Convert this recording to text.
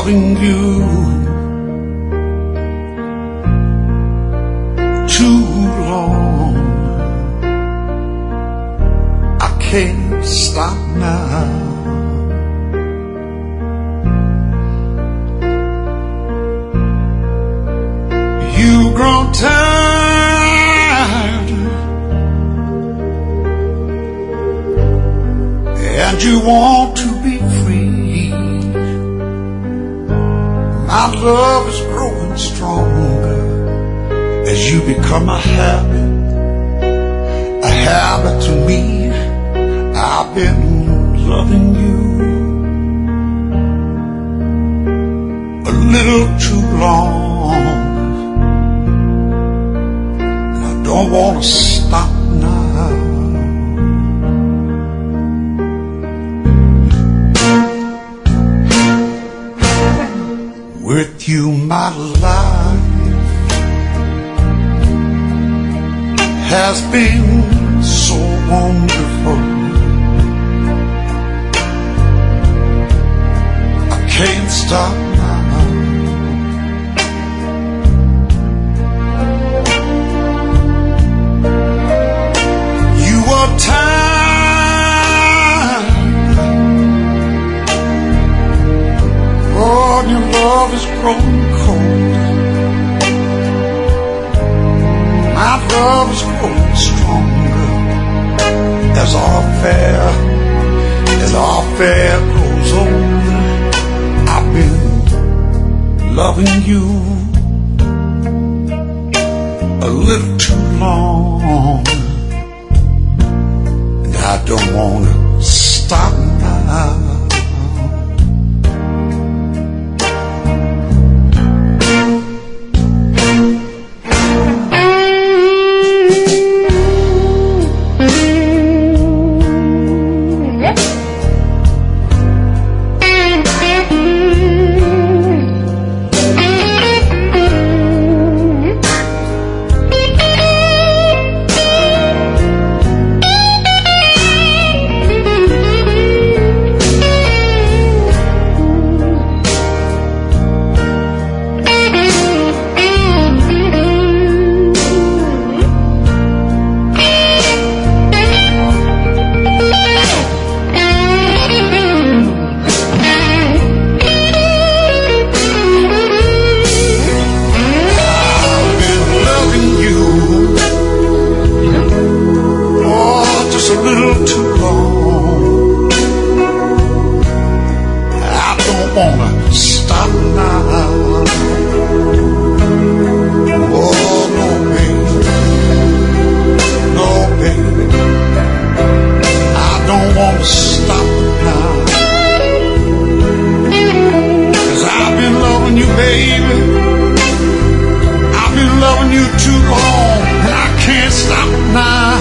loving you too long. I can't stop now. You've grown tired and you want to be free. My love is growing stronger as you become a habit to me. I've been loving you a little too long. I don't want to stop now. With you, my life has been so wonderful. I can't stop now. You are time. Oh, your love is growing cold. My love is growing stronger as our affair grows older. I've been loving you a little too long, and I don't want to stop now. Too long, and I can't stop now.